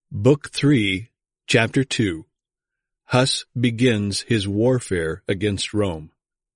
Book 3, Chapter 2. Huss begins his warfare against Rome.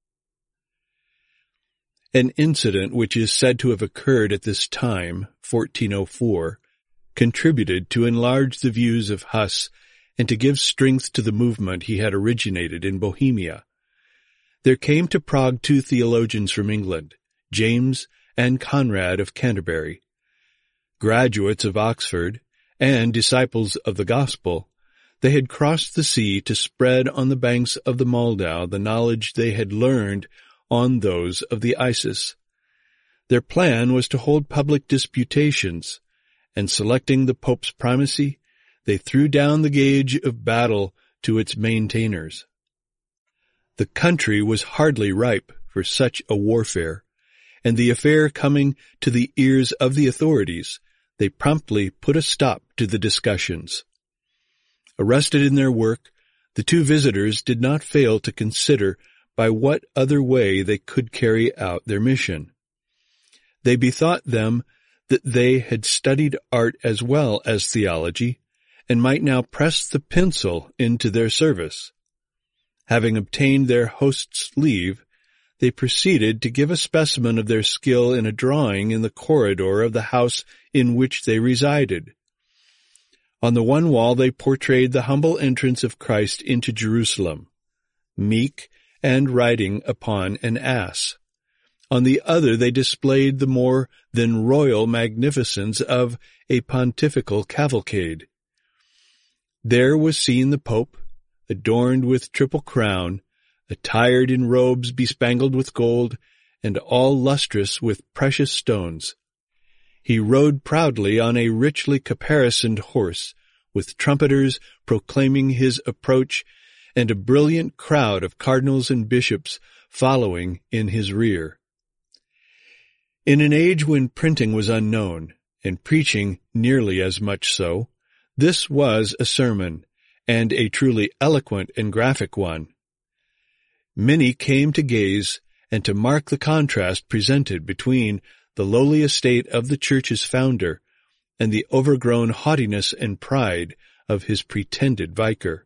An incident which is said to have occurred at this time, 1404, contributed to enlarge the views of Huss and to give strength to the movement he had originated in Bohemia. There came to Prague two theologians from England, James and Conrad of Canterbury. Graduates of Oxford and disciples of the gospel, they had crossed the sea to spread on the banks of the Moldau the knowledge they had learned on those of the Isis. Their plan was to hold public disputations, and selecting the Pope's primacy, they threw down the gauge of battle to its maintainers. The country was hardly ripe for such a warfare, and the affair coming to the ears of the authorities, they promptly put a stop to the discussions. Arrested in their work, the two visitors did not fail to consider by what other way they could carry out their mission. They bethought them that they had studied art as well as theology, and might now press the pencil into their service. Having obtained their host's leave, they proceeded to give a specimen of their skill in a drawing in the corridor of the house in which they resided. On the one wall they portrayed the humble entrance of Christ into Jerusalem, meek and riding upon an ass. On the other they displayed the more than royal magnificence of a pontifical cavalcade. There was seen the Pope, adorned with triple crown, attired in robes bespangled with gold, and all lustrous with precious stones. He rode proudly on a richly caparisoned horse, with trumpeters proclaiming his approach, and a brilliant crowd of cardinals and bishops following in his rear. In an age when printing was unknown, and preaching nearly as much so, this was a sermon, and a truly eloquent and graphic one. Many came to gaze and to mark the contrast presented between the lowly estate of the Church's founder and the overgrown haughtiness and pride of his pretended vicar.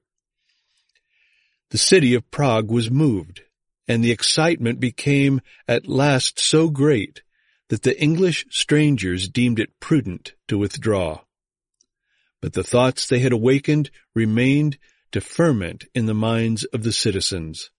The city of Prague was moved, and the excitement became at last so great that the English strangers deemed it prudent to withdraw. But the thoughts they had awakened remained to ferment in the minds of the citizens.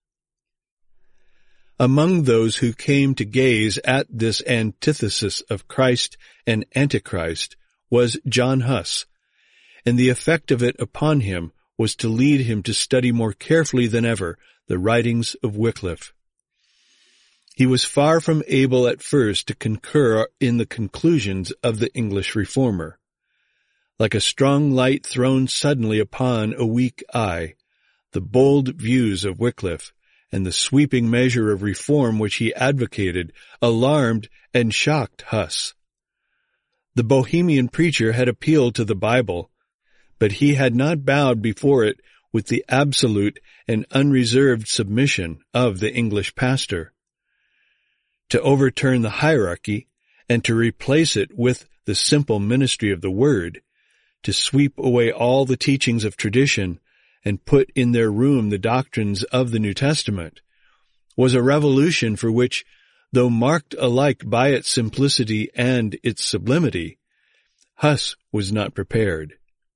Among those who came to gaze at this antithesis of Christ and Antichrist was John Huss, and the effect of it upon him was to lead him to study more carefully than ever the writings of Wycliffe. He was far from able at first to concur in the conclusions of the English reformer. Like a strong light thrown suddenly upon a weak eye, the bold views of Wycliffe and the sweeping measure of reform which he advocated alarmed and shocked Huss. The Bohemian preacher had appealed to the Bible, but he had not bowed before it with the absolute and unreserved submission of the English pastor. To overturn the hierarchy and to replace it with the simple ministry of the Word, to sweep away all the teachings of tradition and put in their room the doctrines of the New Testament, was a revolution for which, though marked alike by its simplicity and its sublimity, Huss was not prepared.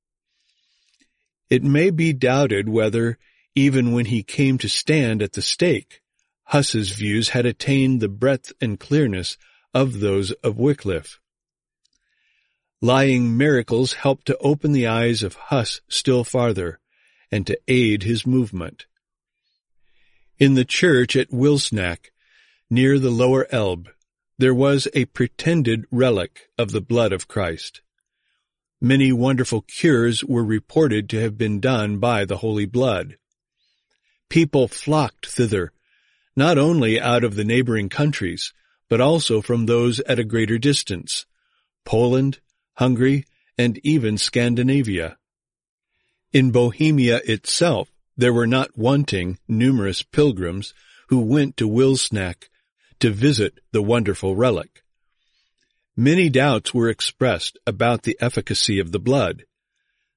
It may be doubted whether, even when he came to stand at the stake, Huss's views had attained the breadth and clearness of those of Wycliffe. Lying miracles helped to open the eyes of Huss still farther, and to aid his movement. In the church at Wilsnack, near the lower Elbe, there was a pretended relic of the blood of Christ. Many wonderful cures were reported to have been done by the holy blood. People flocked thither, not only out of the neighboring countries, but also from those at a greater distance, Poland, Hungary, and even Scandinavia. In Bohemia itself, there were not wanting numerous pilgrims who went to Wilsnack to visit the wonderful relic. Many doubts were expressed about the efficacy of the blood.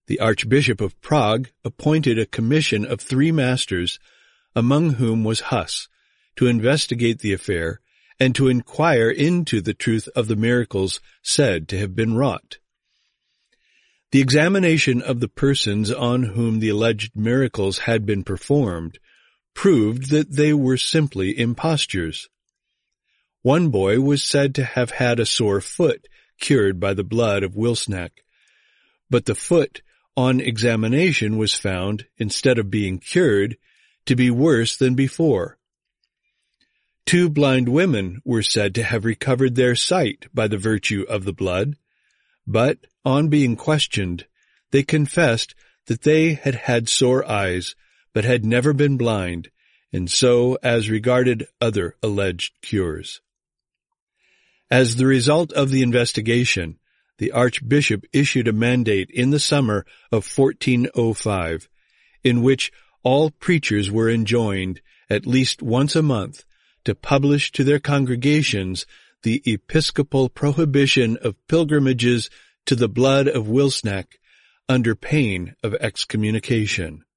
The Archbishop of Prague appointed a commission of 3 masters, among whom was Huss, to investigate the affair and to inquire into the truth of the miracles said to have been wrought. The examination of the persons on whom the alleged miracles had been performed proved that they were simply impostures. One boy was said to have had a sore foot cured by the blood of Wilsnack, but the foot on examination was found, instead of being cured, to be worse than before. 2 blind women were said to have recovered their sight by the virtue of the blood, but, on being questioned, they confessed that they had had sore eyes, but had never been blind, and so as regarded other alleged cures. As the result of the investigation, the Archbishop issued a mandate in the summer of 1405, in which all preachers were enjoined, at least once a month, to publish to their congregations the episcopal prohibition of pilgrimages to the blood of Wilsnack under pain of excommunication.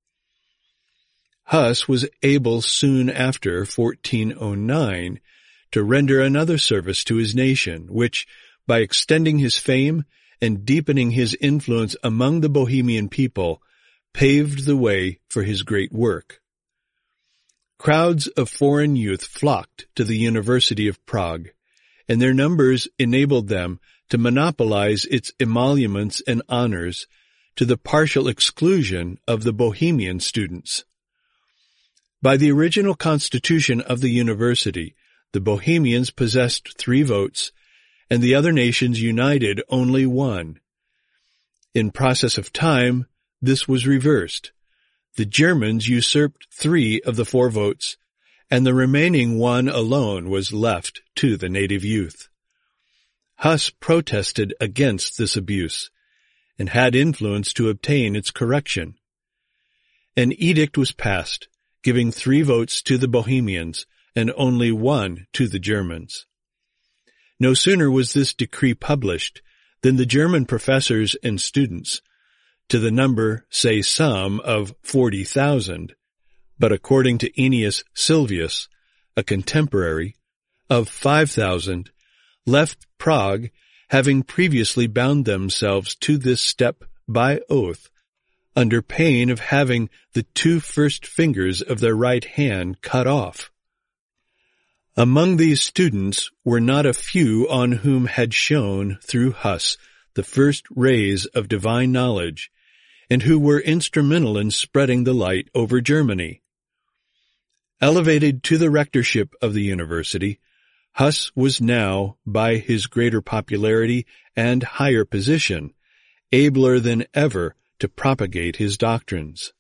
Huss was able soon after 1409 to render another service to his nation, which, by extending his fame and deepening his influence among the Bohemian people, paved the way for his great work. Crowds of foreign youth flocked to the University of Prague, and their numbers enabled them to monopolize its emoluments and honors to the partial exclusion of the Bohemian students. By the original constitution of the university, the Bohemians possessed 3 votes, and the other nations united only 1. In process of time, this was reversed. The Germans usurped 3 of the 4 votes, and the remaining 1 alone was left to the native youth. Huss protested against this abuse, and had influence to obtain its correction. An edict was passed, giving 3 votes to the Bohemians, and only 1 to the Germans. No sooner was this decree published than the German professors and students, to the number, say some, of 40,000, but according to Aeneas Sylvius, a contemporary, of 5,000, left Prague, having previously bound themselves to this step by oath, under pain of having the 2 first fingers of their right hand cut off. Among these students were not a few on whom had shone, through Huss, the first rays of divine knowledge, and who were instrumental in spreading the light over Germany. Elevated to the rectorship of the university, Huss was now, by his greater popularity and higher position, abler than ever to propagate his doctrines.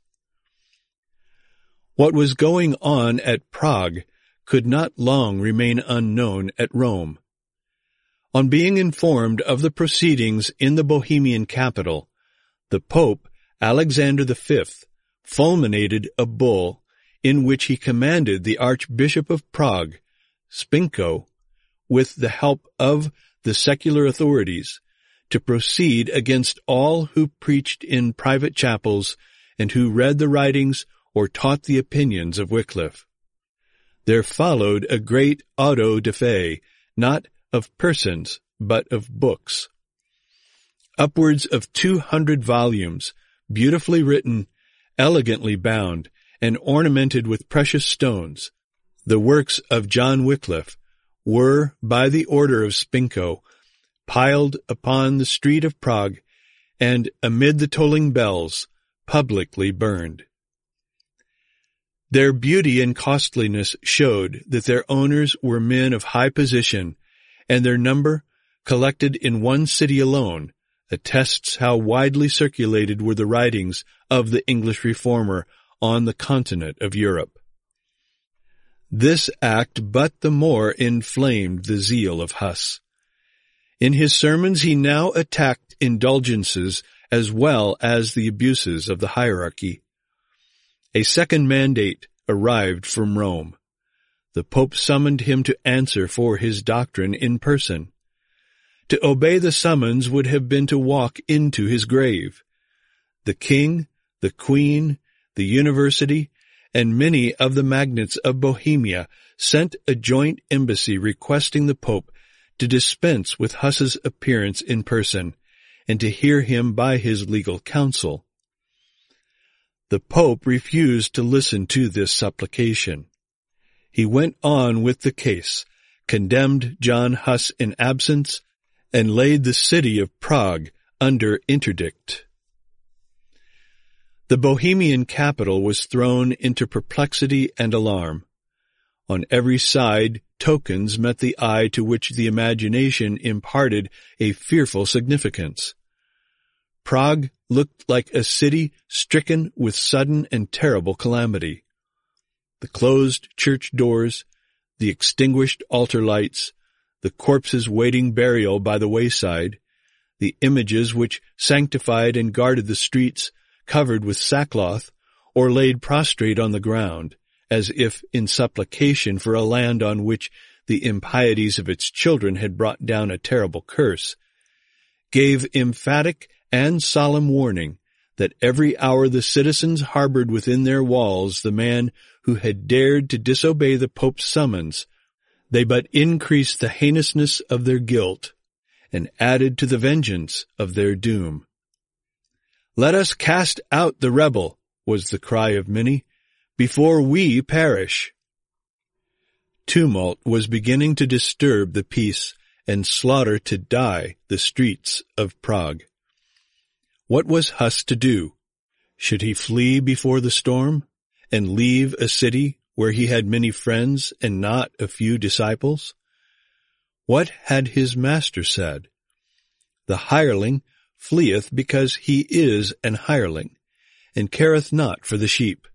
What was going on at Prague could not long remain unknown at Rome. On being informed of the proceedings in the Bohemian capital, the Pope, Alexander V, fulminated a bull in which he commanded the Archbishop of Prague, Spinko, with the help of the secular authorities, to proceed against all who preached in private chapels and who read the writings or taught the opinions of Wycliffe. There followed a great auto de fe, not of persons, but of books. Upwards of 200 volumes, beautifully written, elegantly bound, and ornamented with precious stones, the works of John Wycliffe, were, by the order of Spinko, piled upon the street of Prague, and, amid the tolling bells, publicly burned. Their beauty and costliness showed that their owners were men of high position, and their number, collected in one city alone, attests how widely circulated were the writings of the English reformer on the continent of Europe. This act but the more inflamed the zeal of Huss. In his sermons he now attacked indulgences as well as the abuses of the hierarchy. A second mandate arrived from Rome. The Pope summoned him to answer for his doctrine in person. To obey the summons would have been to walk into his grave. the king, the queen, the university, and many of the magnates of Bohemia sent a joint embassy requesting the Pope to dispense with Huss's appearance in person and to hear him by his legal counsel. The Pope refused to listen to this supplication. He went on with the case, condemned John Huss in absence, and laid the city of Prague under interdict. The Bohemian capital was thrown into perplexity and alarm. On every side, tokens met the eye to which the imagination imparted a fearful significance. Prague looked like a city stricken with sudden and terrible calamity. The closed church doors, the extinguished altar lights, the corpses waiting burial by the wayside, the images which sanctified and guarded the streets, covered with sackcloth, or laid prostrate on the ground, as if in supplication for a land on which the impieties of its children had brought down a terrible curse, gave emphatic and solemn warning that every hour the citizens harbored within their walls the man who had dared to disobey the Pope's summons, they but increased the heinousness of their guilt and added to the vengeance of their doom. "Let us cast out the rebel," was the cry of many, "before we perish." Tumult was beginning to disturb the peace and slaughter to dye the streets of Prague. What was Huss to do? Should he flee before the storm and leave a city where he had many friends and not a few disciples? What had his master said? "The hireling fleeth because he is an hireling, and careth not for the sheep."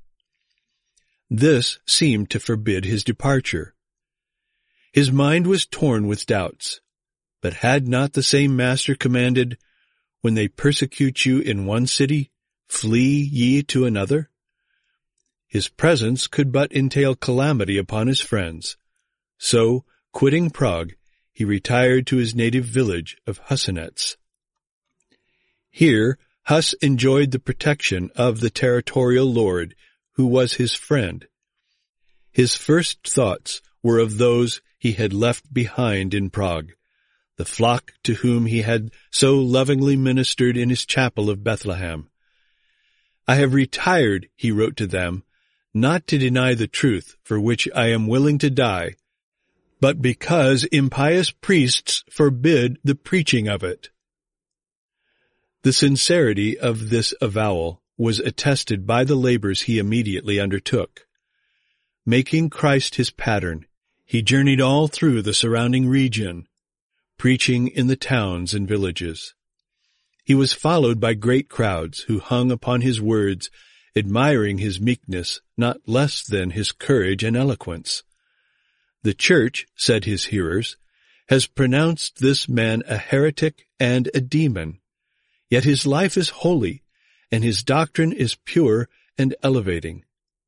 This seemed to forbid his departure. His mind was torn with doubts, but had not the same master commanded, "When they persecute you in one city, flee ye to another"? His presence could but entail calamity upon his friends. So, quitting Prague, he retired to his native village of Hussenetz. Here, Huss enjoyed the protection of the territorial lord, who was his friend. His first thoughts were of those he had left behind in Prague, the flock to whom he had so lovingly ministered in his chapel of Bethlehem. "I have retired," he wrote to them, "not to deny the truth, for which I am willing to die, but because impious priests forbid the preaching of it." The sincerity of this avowal was attested by the labors he immediately undertook. Making Christ his pattern, he journeyed all through the surrounding region, preaching in the towns and villages. He was followed by great crowds who hung upon his words, admiring his meekness not less than his courage and eloquence. "The Church," said his hearers, "has pronounced this man a heretic and a demon. Yet his life is holy, and his doctrine is pure and elevating."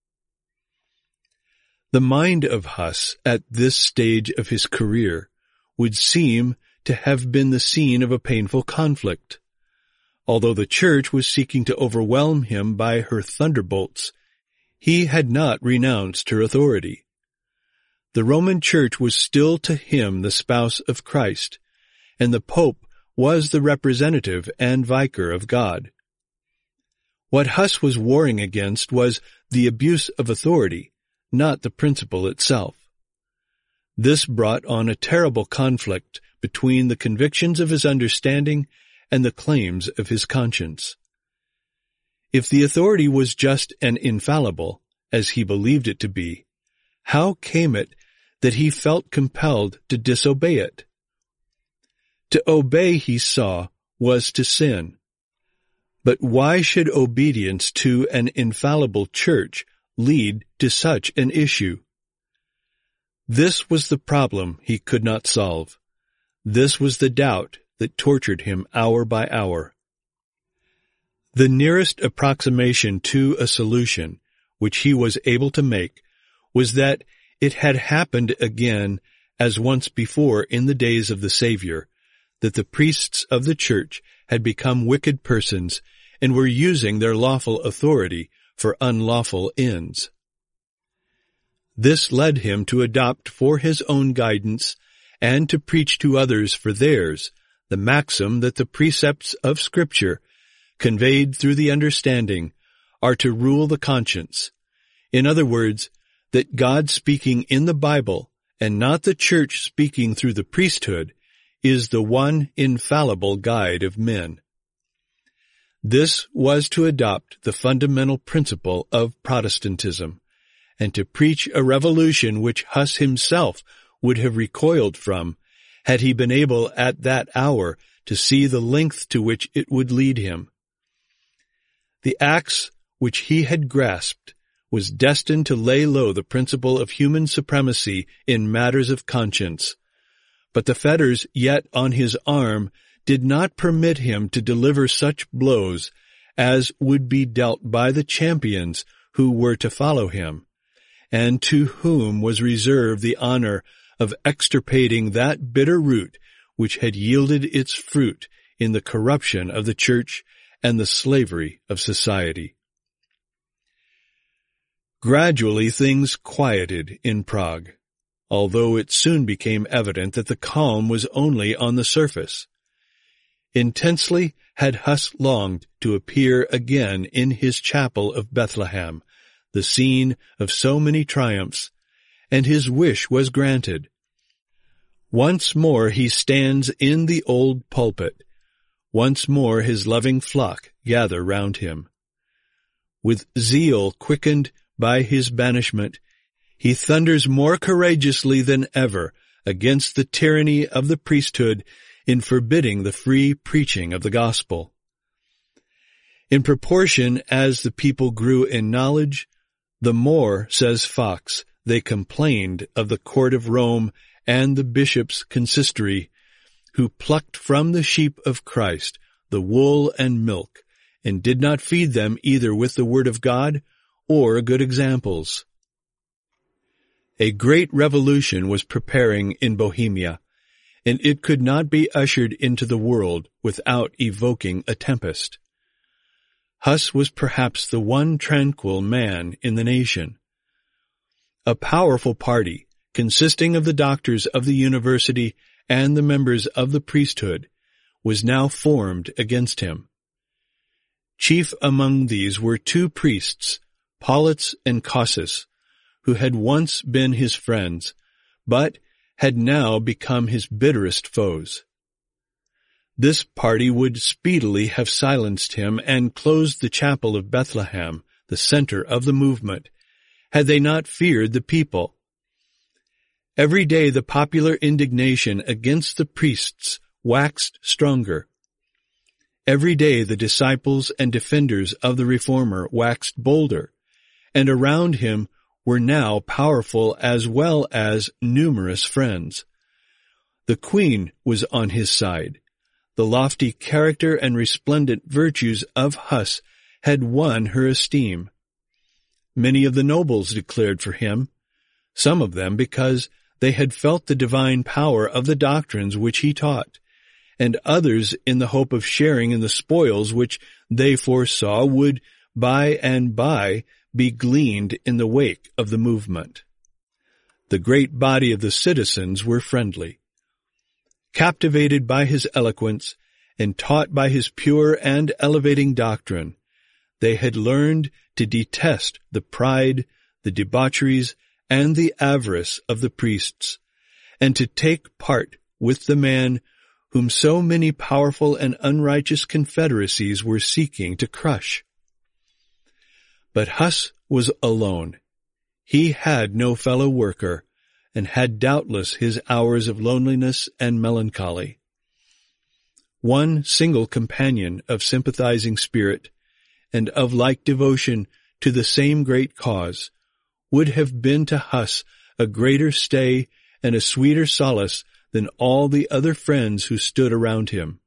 The mind of Huss at this stage of his career would seem to have been the scene of a painful conflict. Although the Church was seeking to overwhelm him by her thunderbolts, he had not renounced her authority. The Roman Church was still to him the spouse of Christ, and the Pope was the representative and vicar of God. What Huss was warring against was the abuse of authority, not the principle itself. This brought on a terrible conflict between the convictions of his understanding and the claims of his conscience. If the authority was just and infallible, as he believed it to be, how came it that he felt compelled to disobey it? To obey, he saw, was to sin. But why should obedience to an infallible church lead to such an issue? This was the problem he could not solve. This was the doubt that tortured him hour by hour. The nearest approximation to a solution which he was able to make was that it had happened again, as once before in the days of the Savior, that the priests of the Church had become wicked persons and were using their lawful authority for unlawful ends. This led him to adopt for his own guidance and to preach to others for theirs the maxim that the precepts of Scripture, conveyed through the understanding, are to rule the conscience. In other words, that God speaking in the Bible, and not the Church speaking through the priesthood, is the one infallible guide of men. This was to adopt the fundamental principle of Protestantism, and to preach a revolution which Huss himself would have recoiled from, had he been able at that hour to see the length to which it would lead him. The axe which he had grasped was destined to lay low the principle of human supremacy in matters of conscience, but the fetters yet on his arm did not permit him to deliver such blows as would be dealt by the champions who were to follow him, and to whom was reserved the honor of extirpating that bitter root which had yielded its fruit in the corruption of the Church and the slavery of society. Gradually things quieted in Prague, although it soon became evident that the calm was only on the surface. Intensely had Huss longed to appear again in his chapel of Bethlehem, the scene of so many triumphs, and his wish was granted. Once more he stands in the old pulpit. Once more his loving flock gather round him. With zeal quickened by his banishment, he thunders more courageously than ever against the tyranny of the priesthood in forbidding the free preaching of the gospel. In proportion as the people grew in knowledge, the more, says Fox, they complained of the court of Rome and the bishop's consistory, who plucked from the sheep of Christ the wool and milk, and did not feed them either with the word of God or good examples. A great revolution was preparing in Bohemia, and it could not be ushered into the world without evoking a tempest. Huss was perhaps the one tranquil man in the nation. A powerful party, consisting of the doctors of the university and the members of the priesthood, was now formed against him. Chief among these were two priests, Paulitz and Cossus, who had once been his friends, but had now become his bitterest foes. This party would speedily have silenced him and closed the chapel of Bethlehem, the center of the movement, had they not feared the people. Every day the popular indignation against the priests waxed stronger. Every day the disciples and defenders of the Reformer waxed bolder, and around him were now powerful as well as numerous friends. The Queen was on his side. The lofty character and resplendent virtues of Huss had won her esteem. Many of the nobles declared for him, some of them because they had felt the divine power of the doctrines which he taught, and others in the hope of sharing in the spoils which they foresaw would by and by be gleaned in the wake of the movement. The great body of the citizens were friendly. Captivated by his eloquence and taught by his pure and elevating doctrine, they had learned to detest the pride, the debaucheries, and the avarice of the priests, and to take part with the man whom so many powerful and unrighteous confederacies were seeking to crush. But Huss was alone. He had no fellow worker, and had doubtless his hours of loneliness and melancholy. One single companion of sympathizing spirit, and of like devotion to the same great cause, would have been to Huss a greater stay and a sweeter solace than all the other friends who stood around him.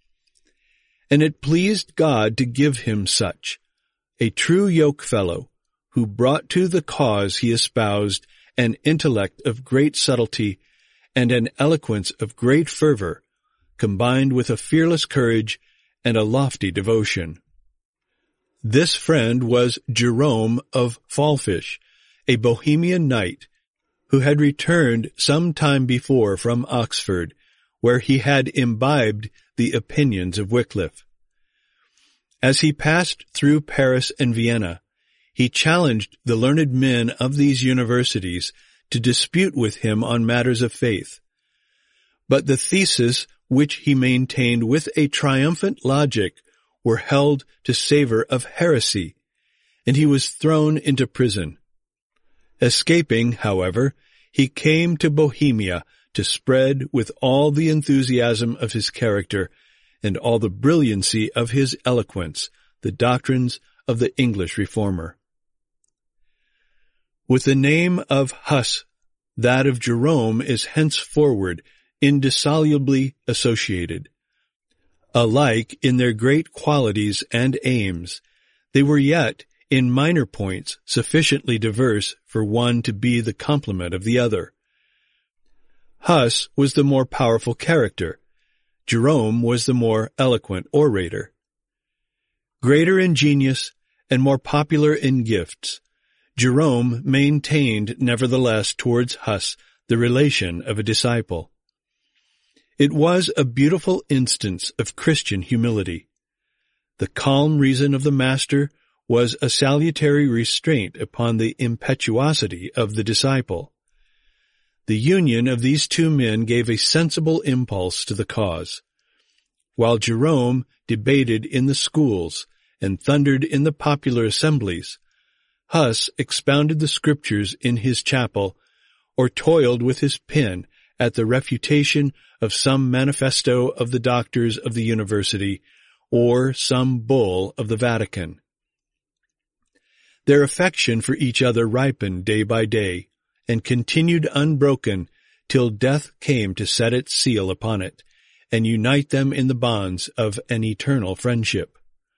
And it pleased God to give him such, a true yokefellow, who brought to the cause he espoused an intellect of great subtlety and an eloquence of great fervor, combined with a fearless courage and a lofty devotion. This friend was Jerome of Falfish, a Bohemian knight, who had returned some time before from Oxford, where he had imbibed the opinions of Wycliffe. As he passed through Paris and Vienna, he challenged the learned men of these universities to dispute with him on matters of faith. But the theses which he maintained with a triumphant logic were held to savor of heresy, and he was thrown into prison. Escaping, however, he came to Bohemia to spread with all the enthusiasm of his character and all the brilliancy of his eloquence the doctrines of the English reformer. With the name of Huss, that of Jerome is henceforward indissolubly associated. Alike in their great qualities and aims, they were yet, in minor points, sufficiently diverse for one to be the complement of the other. Huss was the more powerful character. Jerome was the more eloquent orator. Greater in genius and more popular in gifts, Jerome maintained nevertheless towards Huss the relation of a disciple. It was a beautiful instance of Christian humility. The calm reason of the master was a salutary restraint upon the impetuosity of the disciple. The union of these two men gave a sensible impulse to the cause. While Jerome debated in the schools and thundered in the popular assemblies, Huss expounded the Scriptures in his chapel, or toiled with his pen at the refutation of some manifesto of the doctors of the university, or some bull of the Vatican. Their affection for each other ripened day by day, and continued unbroken till death came to set its seal upon it, and unite them in the bonds of an eternal friendship.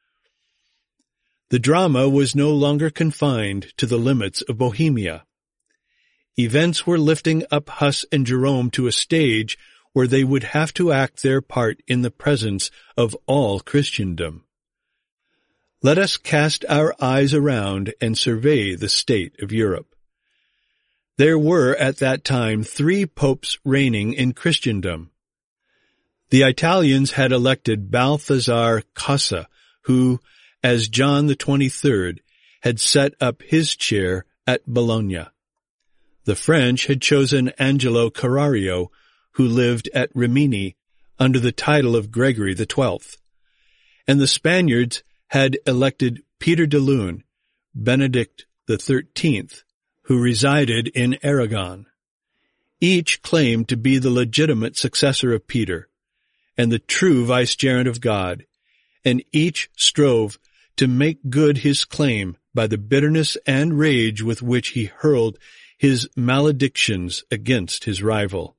The drama was no longer confined to the limits of Bohemia. Events were lifting up Huss and Jerome to a stage where they would have to act their part in the presence of all Christendom. Let us cast our eyes around and survey the state of Europe. There were at that time 3 popes reigning in Christendom. The Italians had elected Balthasar Cossa, who, as John the 23rd, had set up his chair at Bologna. The French had chosen Angelo Carrario, who lived at Rimini under the title of Gregory XII, and the Spaniards had elected Peter de Lune, Benedict XIII, who resided in Aragon. Each claimed to be the legitimate successor of Peter, and the true vicegerent of God, and each strove to make good his claim by the bitterness and rage with which he hurled his maledictions against his rival.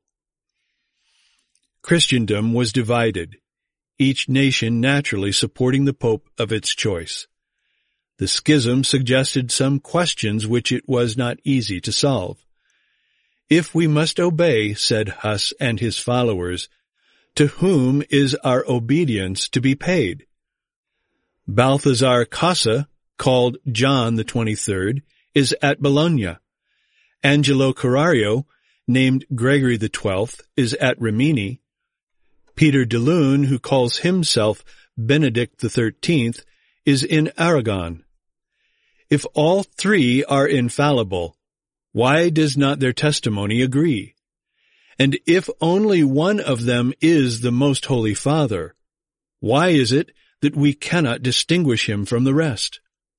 Christendom was divided, each nation naturally supporting the pope of its choice. The schism suggested some questions which it was not easy to solve. If we must obey, said Huss and his followers, to whom is our obedience to be paid? Balthasar Cossa, called John the 23rd, is at Bologna. Angelo Carrario, named Gregory XII, is at Rimini. Peter de Lune, who calls himself Benedict XIII, is in Aragon. If all 3 are infallible, why does not their testimony agree? And if only one of them is the Most Holy Father, why is it that we cannot distinguish him from the rest?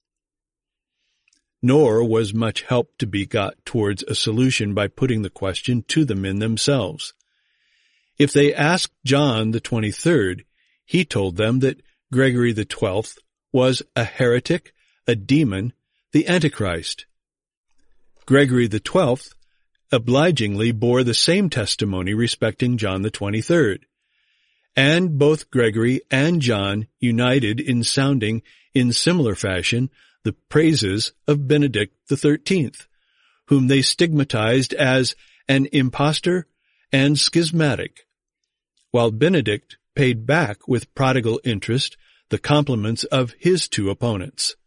Nor was much help to be got towards a solution by putting the question to the men themselves. If they asked John the 23rd, he told them that Gregory XII was a heretic, a demon, the Antichrist. Gregory XII obligingly bore the same testimony respecting John the 23rd, and both Gregory and John united in sounding in similar fashion the praises of Benedict XIII, whom they stigmatized as an impostor and schismatic, while Benedict paid back with prodigal interest the compliments of his two opponents.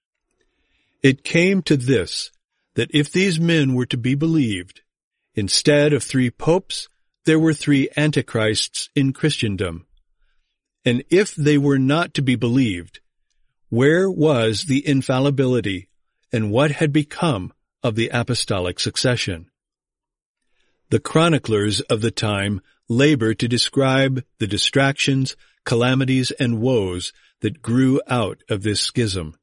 It came to this, that if these men were to be believed, instead of 3 popes, there were 3 antichrists in Christendom. And if they were not to be believed, where was the infallibility, and what had become of the apostolic succession? The chroniclers of the time labor to describe the distractions, calamities, and woes that grew out of this schism.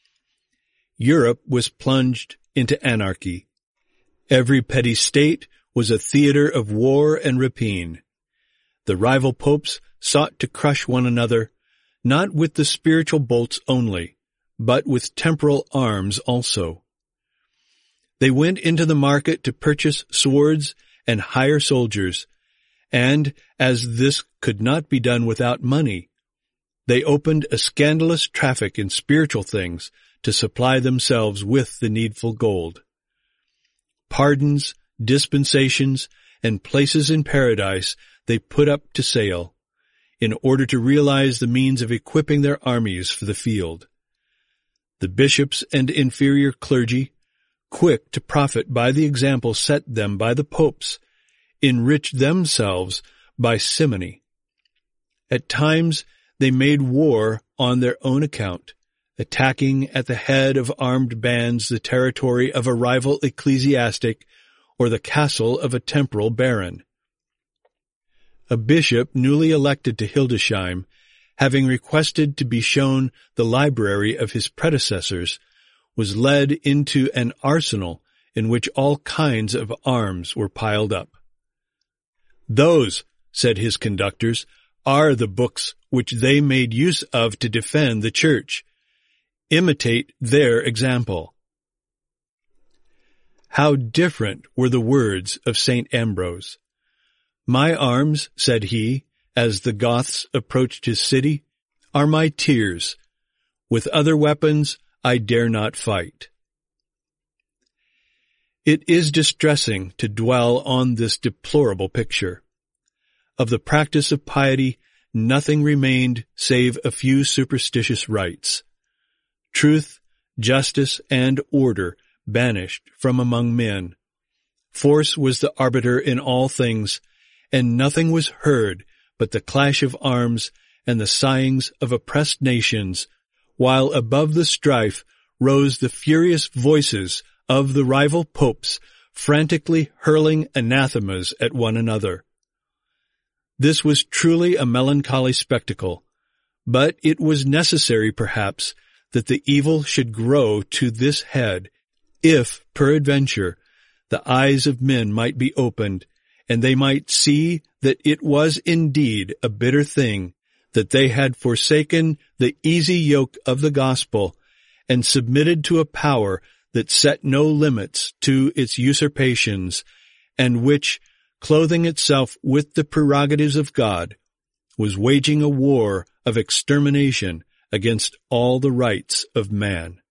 Europe was plunged into anarchy. Every petty state was a theater of war and rapine. The rival popes sought to crush one another, not with the spiritual bolts only, but with temporal arms also. They went into the market to purchase swords and hire soldiers, and, as this could not be done without money, they opened a scandalous traffic in spiritual things to supply themselves with the needful gold. Pardons, dispensations, and places in paradise they put up to sale, in order to realize the means of equipping their armies for the field. The bishops and inferior clergy, quick to profit by the example set them by the popes, enriched themselves by simony. At times they made war on their own account, attacking at the head of armed bands the territory of a rival ecclesiastic or the castle of a temporal baron. A bishop newly elected to Hildesheim, having requested to be shown the library of his predecessors, was led into an arsenal in which all kinds of arms were piled up. "Those," said his conductors, "are the books which they made use of to defend the church. Imitate their example." How different were the words of St. Ambrose. "My arms," said he, as the Goths approached his city, "are my tears. With other weapons I dare not fight." It is distressing to dwell on this deplorable picture. Of the practice of piety, nothing remained save a few superstitious rites. Truth, justice, and order banished from among men. Force was the arbiter in all things, and nothing was heard but the clash of arms and the sighings of oppressed nations, while above the strife rose the furious voices of the rival popes, frantically hurling anathemas at one another. This was truly a melancholy spectacle, but it was necessary, perhaps, that the evil should grow to this head, if, peradventure, the eyes of men might be opened, and they might see that it was indeed a bitter thing that they had forsaken the easy yoke of the gospel and submitted to a power that set no limits to its usurpations, and which, clothing itself with the prerogatives of God, was waging a war of extermination against all the rights of man.